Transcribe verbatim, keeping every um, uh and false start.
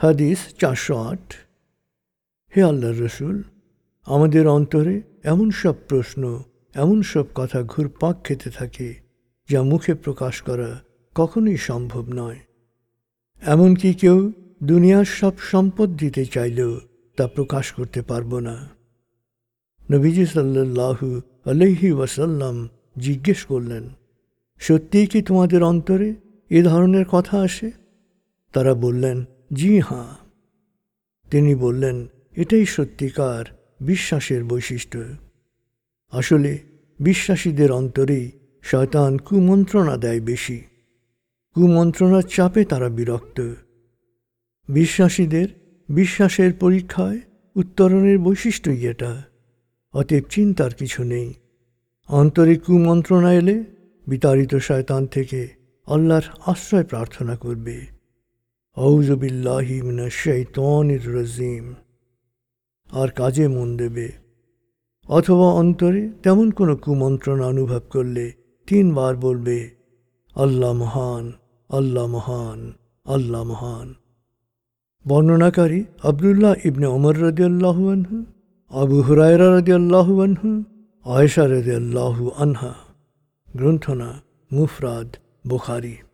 হাদিস চারশো আট। হে আল্লাহর রসুল, আমাদের অন্তরে এমন সব প্রশ্ন, এমন সব কথা ঘুরপাক খেতে থাকে যা মুখে প্রকাশ করা কখনোই সম্ভব নয়। এমনকি কেউ দুনিয়ার সব সম্পদ দিতে চাইলেও তা প্রকাশ করতে পারব না। নবীজি সাল্লাল্লাহু আলাইহি ওয়াসাল্লাম জিজ্ঞেস করলেন, সত্যিই কি তোমাদের অন্তরে এ ধরনের কথা আসে? তারা বললেন, জি হাঁ। তিনি বললেন, এটাই সত্যিকার বিশ্বাসের বৈশিষ্ট্য। আসলে বিশ্বাসীদের অন্তরেই শয়তান কুমন্ত্রণা দেয় বেশি। কুমন্ত্রণার চাপে তারা বিরক্ত। বিশ্বাসীদের বিশ্বাসের পরীক্ষায় উত্তরণের বৈশিষ্ট্যই এটা। অতএব চিন্তার কিছু নেই। অন্তরে কুমন্ত্রণা এলে বিতাড়িত শয়তান থেকে আল্লাহর আশ্রয় প্রার্থনা করবে। আউযু বিল্লাহি মিনাশ শাইতানির রাজিম। আর কাজে মন দেবে। অথবা অন্তরে তেমন কোনো কুমন্ত্রণা অনুভব করলে তিনবার বলবে, আল্লাহ মহান, আল্লাহ মহান, আল্লাহ মহান। বর্ণনাকারী আব্দুল্লাহ ইবনে ওমর রাদিয়াল্লাহু আনহু, আবু হুরায়রা রাদিয়াল্লাহু আনহু, আয়েশা রাদিয়াল্লাহু আনহা। গ্রন্থনা মুফরাদ বুখারী।